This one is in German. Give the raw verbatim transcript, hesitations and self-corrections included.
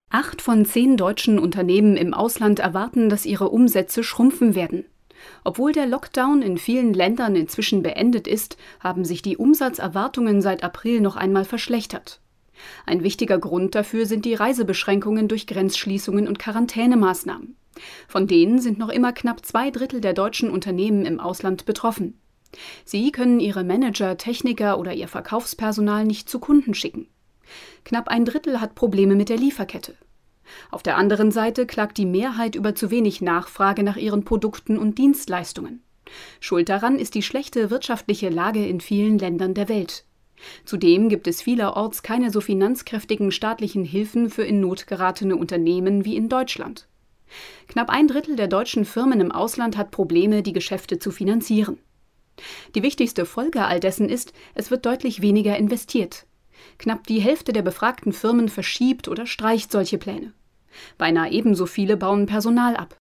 Acht von zehn deutschen Unternehmen im Ausland erwarten, dass ihre Umsätze schrumpfen werden. Obwohl der Lockdown in vielen Ländern inzwischen beendet ist, haben sich die Umsatzerwartungen seit April noch einmal verschlechtert. Ein wichtiger Grund dafür sind die Reisebeschränkungen durch Grenzschließungen und Quarantänemaßnahmen. Von denen sind noch immer knapp zwei Drittel der deutschen Unternehmen im Ausland betroffen. Sie können ihre Manager, Techniker oder ihr Verkaufspersonal nicht zu Kunden schicken. Knapp ein Drittel hat Probleme mit der Lieferkette. Auf der anderen Seite klagt die Mehrheit über zu wenig Nachfrage nach ihren Produkten und Dienstleistungen. Schuld daran ist die schlechte wirtschaftliche Lage in vielen Ländern der Welt. Zudem gibt es vielerorts keine so finanzkräftigen staatlichen Hilfen für in Not geratene Unternehmen wie in Deutschland. Knapp ein Drittel der deutschen Firmen im Ausland hat Probleme, die Geschäfte zu finanzieren. Die wichtigste Folge all dessen ist, es wird deutlich weniger investiert. Knapp die Hälfte der befragten Firmen verschiebt oder streicht solche Pläne. Beinahe ebenso viele bauen Personal ab.